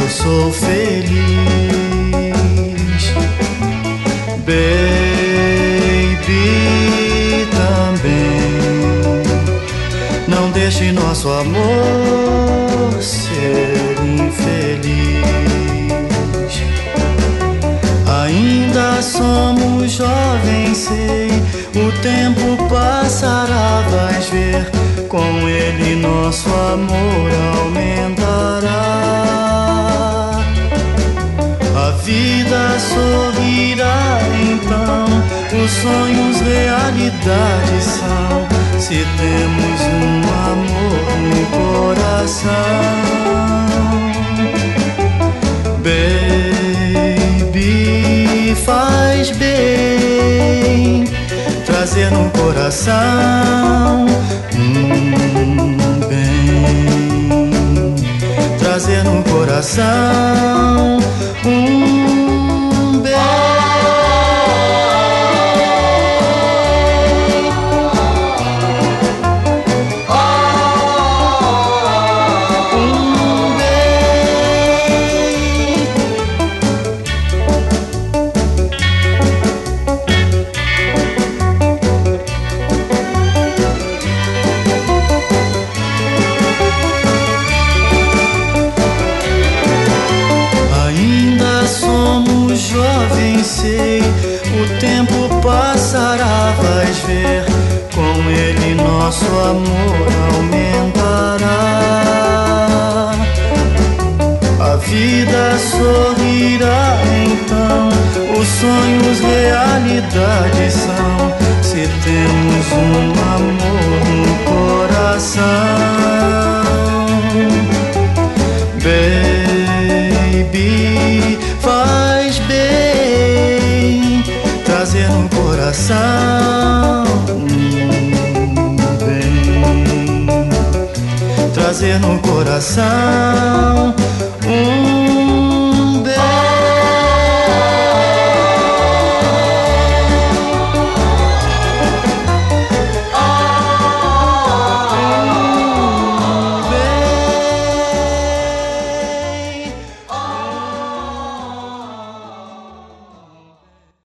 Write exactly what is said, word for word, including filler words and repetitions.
eu sou feliz. Baby, também não deixe nosso amor ser infeliz. Ainda somos jovens, sei, o tempo passará, vais ver, com ele nosso amor aumentará. A vida sorrirá então, os sonhos realidade são, se temos um amor no coração. Baby, faz bem trazer no coração um bem, trazer no coração um bem. Sei, o tempo passará, vais ver, com ele nosso amor aumentará. A vida sorrirá então, os sonhos realidade são, se temos um amor no coração. Baby, faz bem trazer no coração um bem, trazer no coração